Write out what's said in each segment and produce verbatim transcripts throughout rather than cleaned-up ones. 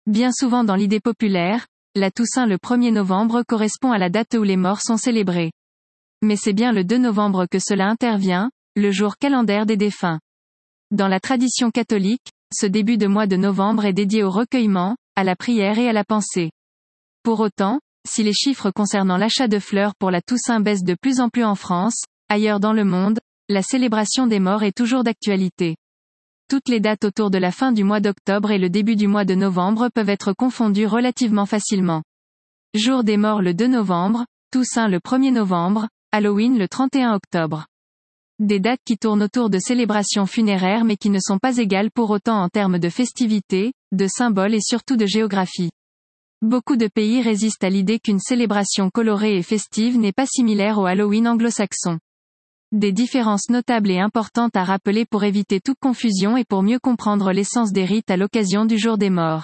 Bien souvent dans l'idée populaire, la Toussaint le premier novembre correspond à la date où les morts sont célébrés. Mais c'est bien le deux novembre que cela intervient, le jour calendaire des défunts. Dans la tradition catholique, ce début de mois de novembre est dédié au recueillement, à la prière et à la pensée. Pour autant, si les chiffres concernant l'achat de fleurs pour la Toussaint baissent de plus en plus en France, ailleurs dans le monde, la célébration des morts est toujours d'actualité. Toutes les dates autour de la fin du mois d'octobre et le début du mois de novembre peuvent être confondues relativement facilement. Jour des morts le deux novembre, Toussaint le premier novembre, Halloween le trente et un octobre. Des dates qui tournent autour de célébrations funéraires mais qui ne sont pas égales pour autant en termes de festivités, de symboles et surtout de géographie. Beaucoup de pays résistent à l'idée qu'une célébration colorée et festive n'est pas similaire au Halloween anglo-saxon. Des différences notables et importantes à rappeler pour éviter toute confusion et pour mieux comprendre l'essence des rites à l'occasion du jour des morts.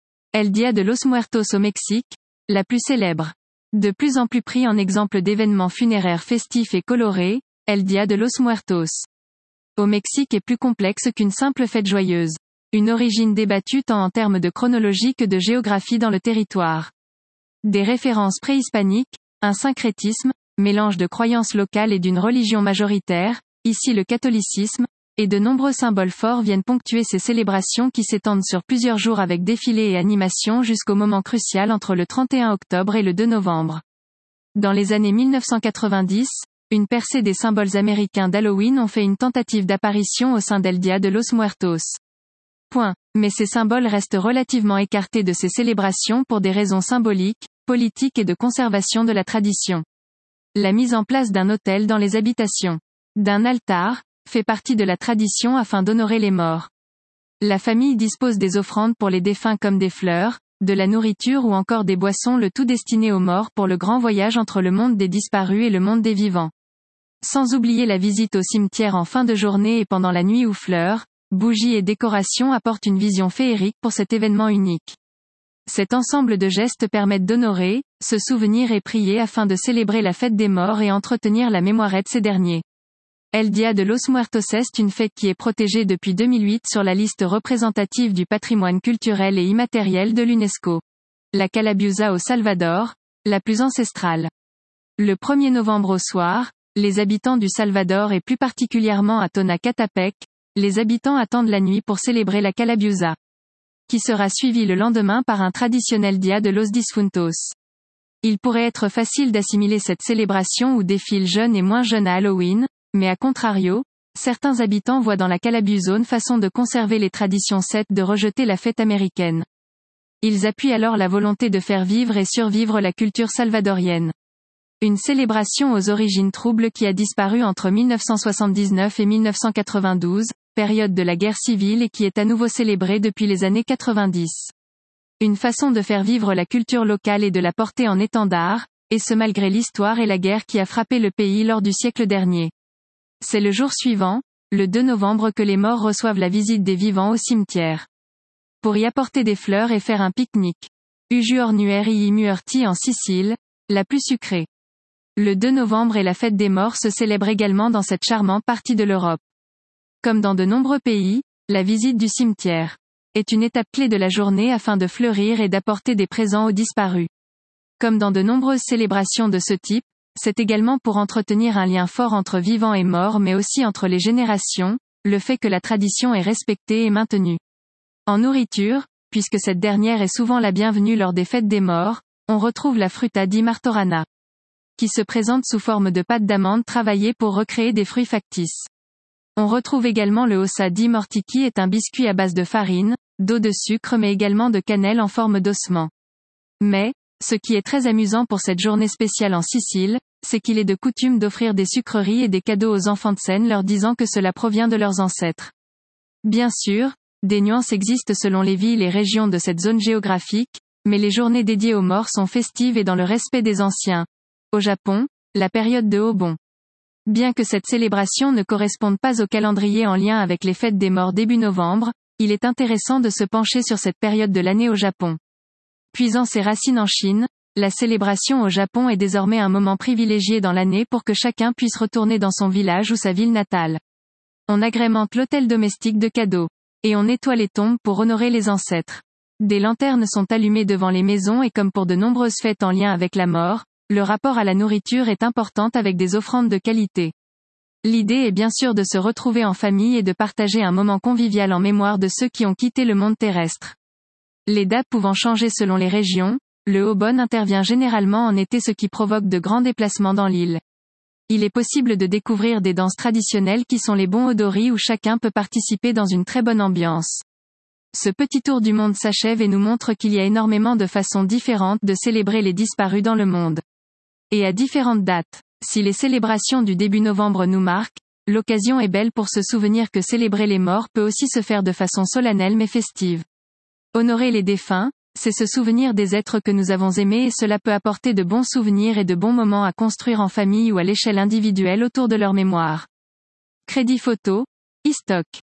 El Día de los Muertos au Mexique, la plus célèbre. De plus en plus pris en exemple d'événements funéraires festifs et colorés, El Día de los Muertos au Mexique est plus complexe qu'une simple fête joyeuse. Une origine débattue tant en termes de chronologie que de géographie dans le territoire. Des références préhispaniques, un syncrétisme, mélange de croyances locales et d'une religion majoritaire, ici le catholicisme, et de nombreux symboles forts viennent ponctuer ces célébrations qui s'étendent sur plusieurs jours avec défilés et animations jusqu'au moment crucial entre le trente et un octobre et le deux novembre. Dans les années mille neuf cent quatre-vingt-dix, une percée des symboles américains d'Halloween ont fait une tentative d'apparition au sein d'El Día de los Muertos. Point. Mais ces symboles restent relativement écartés de ces célébrations pour des raisons symboliques, politiques et de conservation de la tradition. La mise en place d'un autel dans les habitations, d'un altar, fait partie de la tradition afin d'honorer les morts. La famille dispose des offrandes pour les défunts comme des fleurs, de la nourriture ou encore des boissons, le tout destiné aux morts pour le grand voyage entre le monde des disparus et le monde des vivants. Sans oublier la visite au cimetière en fin de journée et pendant la nuit où fleurs, bougies et décorations apportent une vision féerique pour cet événement unique. Cet ensemble de gestes permettent d'honorer, se souvenir et prier afin de célébrer la fête des morts et entretenir la mémoire de ces derniers. El Día de los Muertos est une fête qui est protégée depuis deux mille huit sur la liste représentative du patrimoine culturel et immatériel de l'UNESCO. La Calabiusa au Salvador, la plus ancestrale. Le premier novembre au soir, les habitants du Salvador et plus particulièrement à Tonacatapec, les habitants attendent la nuit pour célébrer la Calabiusa, qui sera suivi le lendemain par un traditionnel Dia de los Difuntos. Il pourrait être facile d'assimiler cette célébration où défilent jeunes et moins jeunes à Halloween, mais à contrario, certains habitants voient dans la Calabiusa une façon de conserver les traditions c'est de rejeter la fête américaine. Ils appuient alors la volonté de faire vivre et survivre la culture salvadorienne. Une célébration aux origines troubles qui a disparu entre mille neuf cent soixante-dix-neuf et mille neuf cent quatre-vingt-douze, période de la guerre civile et qui est à nouveau célébrée depuis les années quatre-vingt-dix. Une façon de faire vivre la culture locale et de la porter en étendard, et ce malgré l'histoire et la guerre qui a frappé le pays lors du siècle dernier. C'est le jour suivant, le deux novembre que les morts reçoivent la visite des vivants au cimetière. Pour y apporter des fleurs et faire un pique-nique. Ujuornueri muerti en Sicile, la plus sucrée. Le deux novembre et la fête des morts se célèbrent également dans cette charmante partie de l'Europe. Comme dans de nombreux pays, la visite du cimetière est une étape clé de la journée afin de fleurir et d'apporter des présents aux disparus. Comme dans de nombreuses célébrations de ce type, c'est également pour entretenir un lien fort entre vivants et morts mais aussi entre les générations, le fait que la tradition est respectée et maintenue. En nourriture, puisque cette dernière est souvent la bienvenue lors des fêtes des morts, on retrouve la fruta di martorana, qui se présente sous forme de pâte d'amande travaillée pour recréer des fruits factices. On retrouve également le ossa di mortiki est un biscuit à base de farine, d'eau de sucre mais également de cannelle en forme d'ossement. Mais, ce qui est très amusant pour cette journée spéciale en Sicile, c'est qu'il est de coutume d'offrir des sucreries et des cadeaux aux enfants de scène leur disant que cela provient de leurs ancêtres. Bien sûr, des nuances existent selon les villes et régions de cette zone géographique, mais les journées dédiées aux morts sont festives et dans le respect des anciens. Au Japon, la période de Obon. Bien que cette célébration ne corresponde pas au calendrier en lien avec les fêtes des morts début novembre, il est intéressant de se pencher sur cette période de l'année au Japon. Puisant ses racines en Chine, la célébration au Japon est désormais un moment privilégié dans l'année pour que chacun puisse retourner dans son village ou sa ville natale. On agrémente l'hôtel domestique de cadeaux. Et on nettoie les tombes pour honorer les ancêtres. Des lanternes sont allumées devant les maisons et comme pour de nombreuses fêtes en lien avec la mort, le rapport à la nourriture est important avec des offrandes de qualité. L'idée est bien sûr de se retrouver en famille et de partager un moment convivial en mémoire de ceux qui ont quitté le monde terrestre. Les dates pouvant changer selon les régions, le Obon intervient généralement en été, ce qui provoque de grands déplacements dans l'île. Il est possible de découvrir des danses traditionnelles qui sont les bons Odori où chacun peut participer dans une très bonne ambiance. Ce petit tour du monde s'achève et nous montre qu'il y a énormément de façons différentes de célébrer les disparus dans le monde. Et à différentes dates. Si les célébrations du début novembre nous marquent, l'occasion est belle pour se souvenir que célébrer les morts peut aussi se faire de façon solennelle mais festive. Honorer les défunts, c'est se souvenir des êtres que nous avons aimés et cela peut apporter de bons souvenirs et de bons moments à construire en famille ou à l'échelle individuelle autour de leur mémoire. Crédit photo, e-stock.